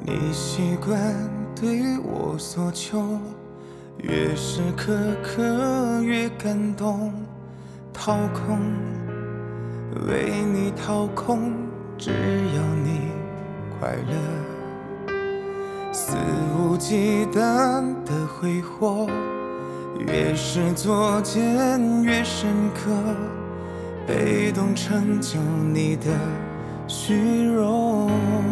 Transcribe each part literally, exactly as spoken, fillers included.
你习惯对我所求，越是苛刻越感动。掏空，为你掏空，只要你快乐。肆无忌惮的挥霍，越是作践越深刻。被动成就你的虚荣，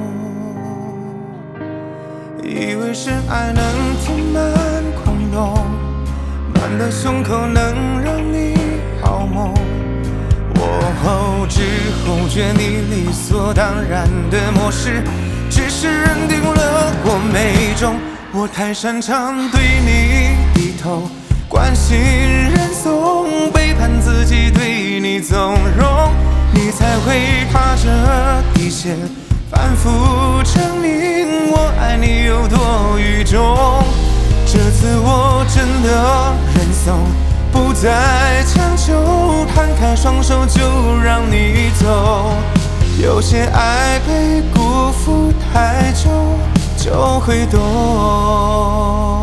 以为深爱能填满空洞，满的胸口能让你好梦。我后知后觉，你理所当然的模式，只是认定了我美中。我太擅长对你低头，关心认怂，背叛自己对你纵容，你才会踏着底线，反复证明我爱你有多与众。这次我真的认怂，不再强求，摊开双手就让你走。有些爱被辜负太久，就会懂。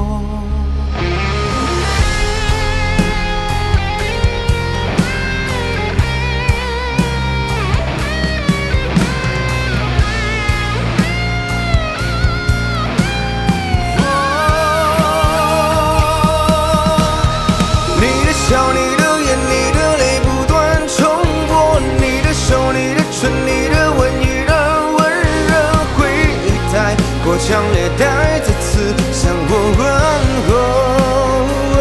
笑，你的眼，你的泪不断重播，你的手，你的唇，你的吻，依然温热，回忆太过强烈，带着刺向我问候。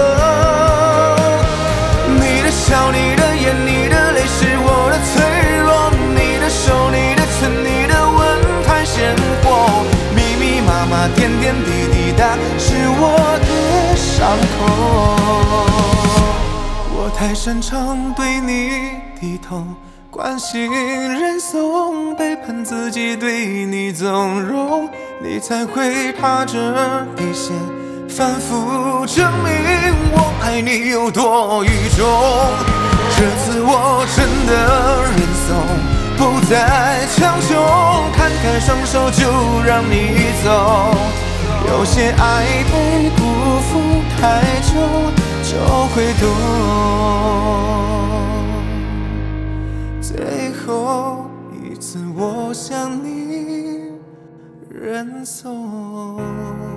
你的笑，你的眼，你的泪是我的脆弱，你的手，你的唇，你的吻太鲜活，密密麻麻，点点滴滴打是我的伤口。我太擅长对你低头，关心认怂，背叛自己对你纵容，你才会踏着底线，反复证明我爱你有多与众。这次我真的认怂，不再强求，摊开双手就让你走。有些爱被辜负太久，就会懂，最后一次我向你认怂。